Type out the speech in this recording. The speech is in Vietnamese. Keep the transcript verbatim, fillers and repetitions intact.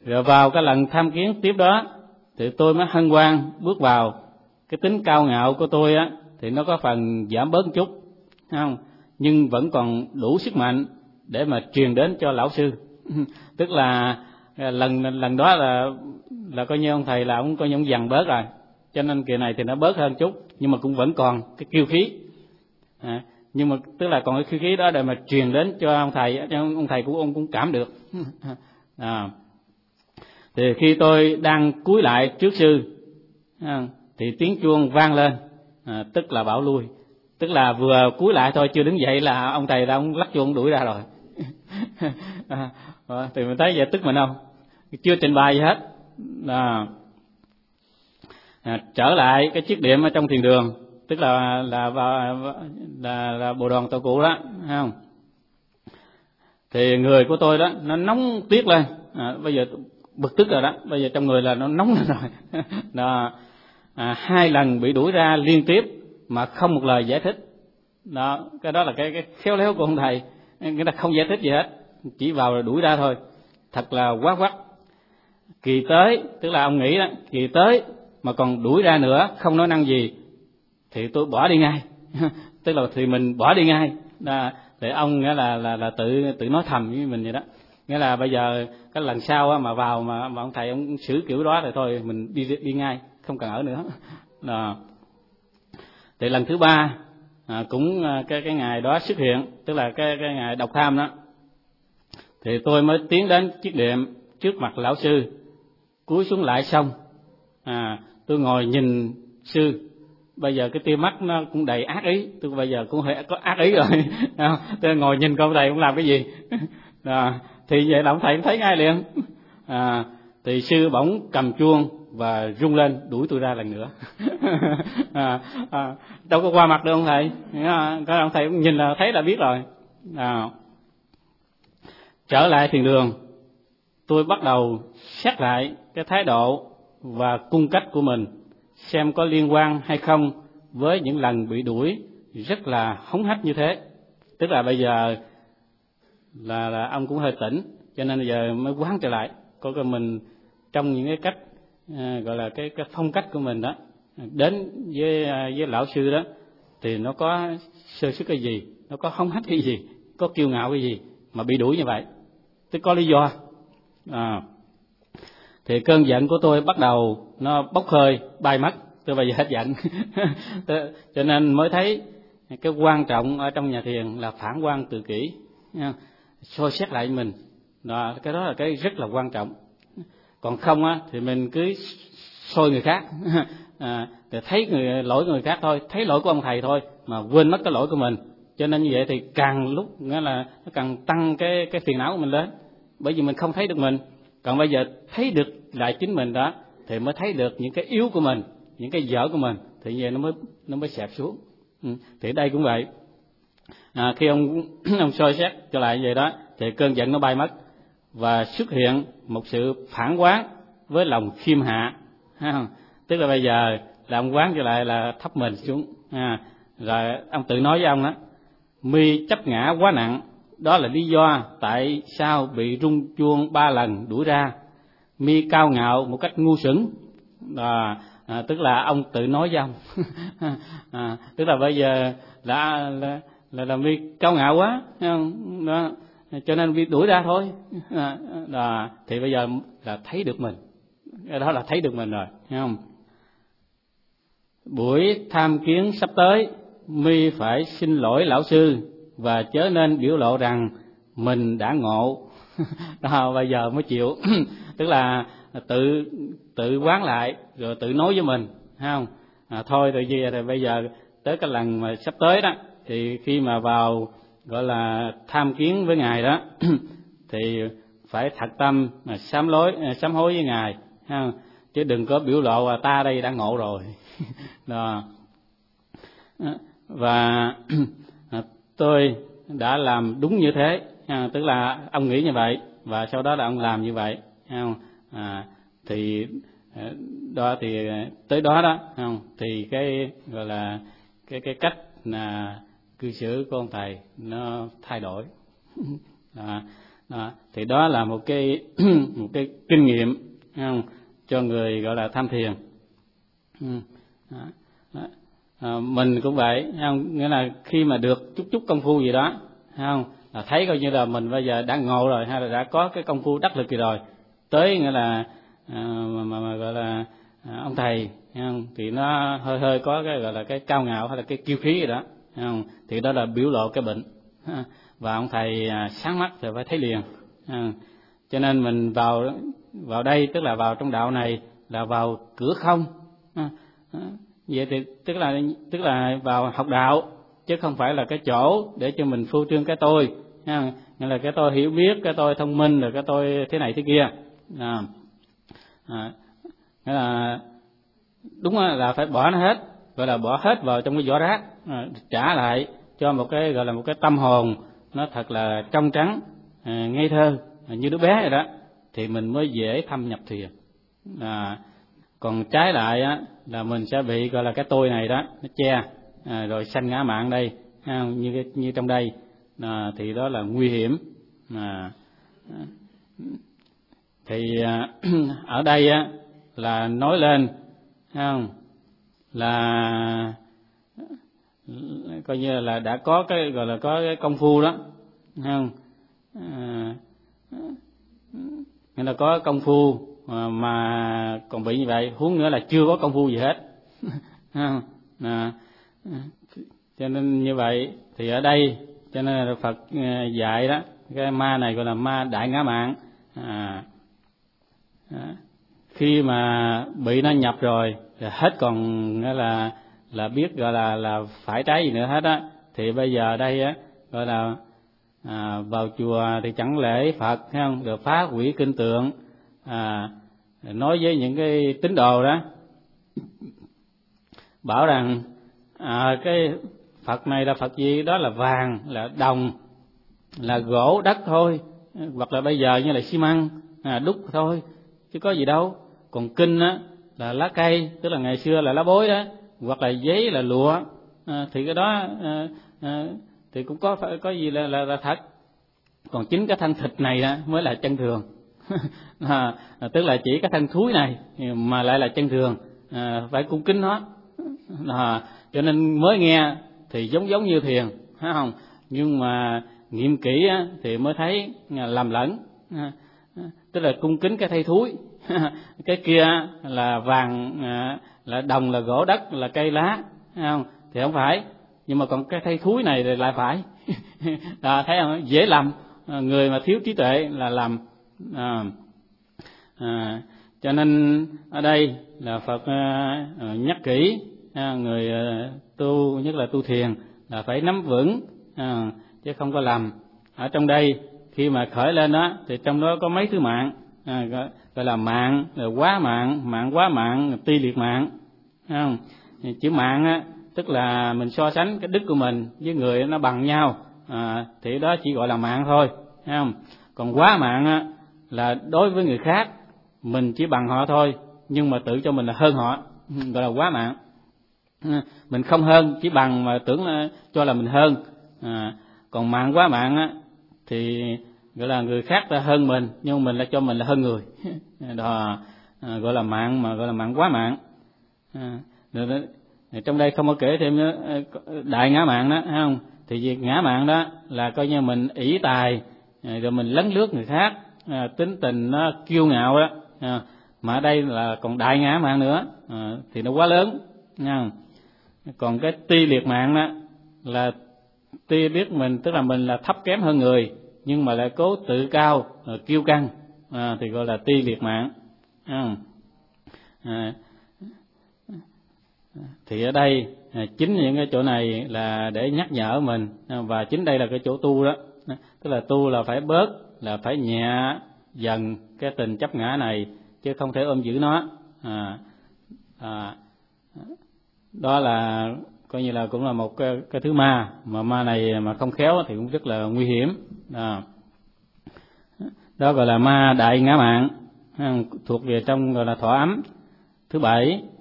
Rồi vào cái lần tham kiến tiếp đó thì tôi mới hân hoan bước vào. Cái tính cao ngạo của tôi á thì nó có phần giảm bớt chút, không? Nhưng vẫn còn đủ sức mạnh để mà truyền đến cho lão sư. Tức là lần lần đó là là coi như ông thầy là ông coi như ông dằn bớt rồi, cho nên kỳ này thì nó bớt hơn chút, nhưng mà cũng vẫn còn cái kiêu khí. À, nhưng mà tức là còn cái kiêu khí đó để mà truyền đến cho ông thầy, cho ông thầy của ông cũng cảm được. À, thì khi tôi đang cúi lại trước sư à, thì tiếng chuông vang lên, à, tức là bảo lui. Tức là vừa cúi lại thôi, chưa đứng dậy là ông thầy đã ông lắc chuông đuổi ra rồi. À, thì mình thấy vậy tức mình không? Chưa trình bày gì hết. À, à, trở lại cái chiếc điểm ở trong thiền đường, tức là là là, là, là bộ đoàn tổ cụ đó, thấy không? Thì người của tôi đó nó nóng tiết lên, à, bây giờ bực tức rồi đó, bây giờ trong người là nó nóng lên rồi. Đó, à, hai lần bị đuổi ra liên tiếp mà không một lời giải thích. Đó, cái đó là cái, cái khéo léo của ông thầy, người ta không giải thích gì hết, chỉ vào rồi đuổi ra thôi, thật là quá quắt. Kỳ tới, tức là ông nghĩ đó, kỳ tới mà còn đuổi ra nữa, không nói năng gì thì tôi bỏ đi ngay. Tức là thì mình bỏ đi ngay. Đó, thì ông nghĩa là là là tự tự nói thầm với mình vậy đó. Nghĩa là bây giờ cái lần sau mà vào mà, mà ông thầy ông xử kiểu đó thì thôi mình đi đi ngay, không cần ở nữa. Đó. Thì lần thứ ba à, cũng cái cái ngày đó xuất hiện, tức là cái cái ngày độc tham đó, thì tôi mới tiến đến chiếc đệm trước mặt lão sư, cúi xuống lại xong, à, tôi ngồi nhìn sư. Bây giờ cái tia mắt nó cũng đầy ác ý, tôi bây giờ cũng hơi có ác ý rồi. Tôi ngồi nhìn con thầy cũng làm cái gì. À, thì vậy là ông thầy cũng thấy ngay liền. À, thì sư bỗng cầm chuông và rung lên đuổi tôi ra lần nữa. À, à, đâu có qua mặt được ông thầy, cái ông thầy cũng nhìn là thấy là biết rồi. À, trở lại thiền đường, tôi bắt đầu xét lại cái thái độ và cung cách của mình, xem có liên quan hay không với những lần bị đuổi rất là hống hách như thế. Tức là bây giờ là, là ông cũng hơi tỉnh, cho nên bây giờ mới quán trở lại coi coi mình trong những cái cách à, gọi là cái cái phong cách của mình đó đến với với lão sư đó thì nó có sơ sức cái gì, nó có hống hách cái gì, có kiêu ngạo cái gì mà bị đuổi như vậy, tức có lý do. À, thì cơn giận của tôi bắt đầu nó bốc hơi bay mất, tôi bây giờ hết giận. Cho nên mới thấy cái quan trọng ở trong nhà thiền là phản quan tự kỷ, soi xét lại mình. Đó, cái đó là cái rất là quan trọng. Còn không á thì mình cứ soi người khác, à, để thấy người lỗi người khác thôi, thấy lỗi của ông thầy thôi mà quên mất cái lỗi của mình. Cho nên như vậy thì càng lúc nghĩa là nó càng tăng cái cái phiền não của mình lên, bởi vì mình không thấy được mình. Còn bây giờ thấy được lại chính mình đó thì mới thấy được những cái yếu của mình, những cái dở của mình, thì như vậy nó mới nó mới xẹp xuống. Ừ. Thì đây cũng vậy. À, khi ông ông soi xét trở lại như vậy đó thì cơn giận nó bay mất và xuất hiện một sự phản quán với lòng khiêm hạ, ha. Tức là bây giờ là ông quán trở lại là thấp mình xuống, à, rồi ông tự nói với ông đó: mi chấp ngã quá nặng, đó là lý do tại sao bị rung chuông ba lần đuổi ra. Mi cao ngạo một cách ngu xuẩn, à, à, tức là ông tự nói với ông. À, tức là bây giờ là là là, là mi cao ngạo quá, thấy không? Đó, cho nên mi đuổi ra thôi. À, à, thì bây giờ là thấy được mình, cái đó là thấy được mình rồi, thấy không? Buổi tham kiến sắp tới, mi phải xin lỗi lão sư và chớ nên biểu lộ rằng mình đã ngộ. Đó, bây giờ mới chịu. Tức là tự tự quán lại rồi tự nói với mình, thấy không? À, thôi rồi gì thì bây giờ tới cái lần mà sắp tới đó thì khi mà vào gọi là tham kiến với ngài đó thì phải thật tâm mà sám lối sám hối với ngài, thấy không? Chứ đừng có biểu lộ là ta đây đã ngộ rồi. Đó. Và tôi đã làm đúng như thế, à, tức là ông nghĩ như vậy và sau đó là ông làm như vậy, không? À, thì đó thì tới đó đó, không? Thì cái gọi là cái cái cách là cư xử của ông thầy nó thay đổi. À, Đó, thì đó là một cái một cái kinh nghiệm không, cho người gọi là tham thiền. Đó, đó. À, mình cũng vậy, không, nghĩa là khi mà được chút chút công phu gì đó, không, là thấy coi như là mình bây giờ đã ngộ rồi, hay là đã có cái công phu đắc lực gì rồi, tới nghĩa là à, mà, mà, mà gọi là à, ông thầy, không, thì nó hơi hơi có cái gọi là cái cao ngạo hay là cái kiêu khí gì đó, không, thì đó là biểu lộ cái bệnh. Và ông thầy à, sáng mắt thì phải thấy liền. À, cho nên mình vào vào đây tức là vào trong đạo này là vào cửa không. À, à, vậy thì tức là tức là vào học đạo, chứ không phải là cái chỗ để cho mình phô trương cái tôi, ha, nghĩa là cái tôi hiểu biết, cái tôi thông minh, rồi cái tôi thế này thế kia. À, à, nghĩa là đúng là phải bỏ nó hết, gọi là bỏ hết vào trong cái vỏ rác, à, trả lại cho một cái gọi là một cái tâm hồn nó thật là trong trắng, à, ngây thơ, à, như đứa bé vậy đó, thì mình mới dễ thâm nhập thiền. À, còn trái lại á là mình sẽ bị gọi là cái tôi này đó nó che, à, rồi sanh ngã mạn đây, ha, như như trong đây, à, thì đó là nguy hiểm. À, thì à, ở đây á là nói lên, không, là coi như là đã có cái gọi là có cái công phu đó, không, à, nghĩa là có công phu mà, mà còn bị như vậy, huống nữa là chưa có công phu gì hết. Không, à, cho nên như vậy thì ở đây cho nên là Phật dạy đó, cái ma này gọi là ma đại ngã mạn. À, à, khi mà bị nó nhập rồi thì hết còn nghĩa là là biết gọi là là phải trái gì nữa hết á, thì bây giờ đây á gọi là à, vào chùa thì chẳng lễ Phật, thấy không, được phá hủy kinh tượng, à, nói với những cái tín đồ đó, bảo rằng à, cái Phật này là Phật gì, đó là vàng, là đồng, là gỗ đất thôi, hoặc là bây giờ như là xi măng, à, đúc thôi, chứ có gì đâu. Còn kinh á là lá cây, tức là ngày xưa là lá bối đó, hoặc là giấy, là lụa, à, thì cái đó à, à, thì cũng có phải có gì là, là là thật. Còn chính cái thân thịt này đó mới là chân thường. À, tức là chỉ cái thân thúi này mà lại là chân thường, à, phải cung kính nó. À, cho nên mới nghe thì giống giống như thiền, phải không? Nhưng mà nghiệm kỹ á, thì mới thấy lầm lẫn. À, tức là cung kính cái thây thúi, cái kia là vàng, à, là đồng, là gỗ đất, là cây lá, phải không? Thì không phải. Nhưng mà còn cái thây thúi này thì lại phải. À, thấy không? Dễ lầm. À, người mà thiếu trí tuệ là lầm. À, à, cho nên ở đây là Phật à, nhắc kỹ, à, người à, tu, nhất là tu thiền là phải nắm vững, à, chứ không có lầm. Ở trong đây khi mà khởi lên đó thì trong đó có mấy thứ mạng, à, gọi, gọi là mạng, là quá mạng, mạng quá mạng, ti liệt mạng, không? Chữ mạng á tức là mình so sánh cái đức của mình với người nó bằng nhau, à, thì đó chỉ gọi là mạng thôi, không? Còn quá mạng á là đối với người khác mình chỉ bằng họ thôi, nhưng mà tự cho mình là hơn họ, gọi là quá mạng. Mình không hơn, chỉ bằng mà tưởng là cho là mình hơn. À, còn mạng quá mạng á thì gọi là người khác ta hơn mình, nhưng mình lại cho mình là hơn người. Đó, à, gọi là mạng, mà gọi là mạng quá mạng. À, rồi, trong đây không có kể thêm nữa, đại ngã mạng đó, thấy không? Thì việc ngã mạng đó là coi như mình ỷ tài, rồi mình lấn lướt người khác, à, tính tình nó kiêu ngạo đó. À, mà ở đây là còn đại ngã mạng nữa, à, thì nó quá lớn. À, còn cái ti liệt mạng đó là ti biết mình, tức là mình là thấp kém hơn người, nhưng mà lại cố tự cao, kiêu căng, à, thì gọi là ti liệt mạng. À, à, thì ở đây à, chính những cái chỗ này là để nhắc nhở mình, và chính đây là cái chỗ tu đó, tức là tu là phải bớt, là phải nhẹ dần cái tình chấp ngã này, chứ không thể ôm giữ nó. À, à, đó là coi như là cũng là một cái, cái thứ ma, mà ma này mà không khéo thì cũng rất là nguy hiểm. À, đó gọi là ma đại ngã mạn, thuộc về trong gọi là thọ ấm. Thứ bảy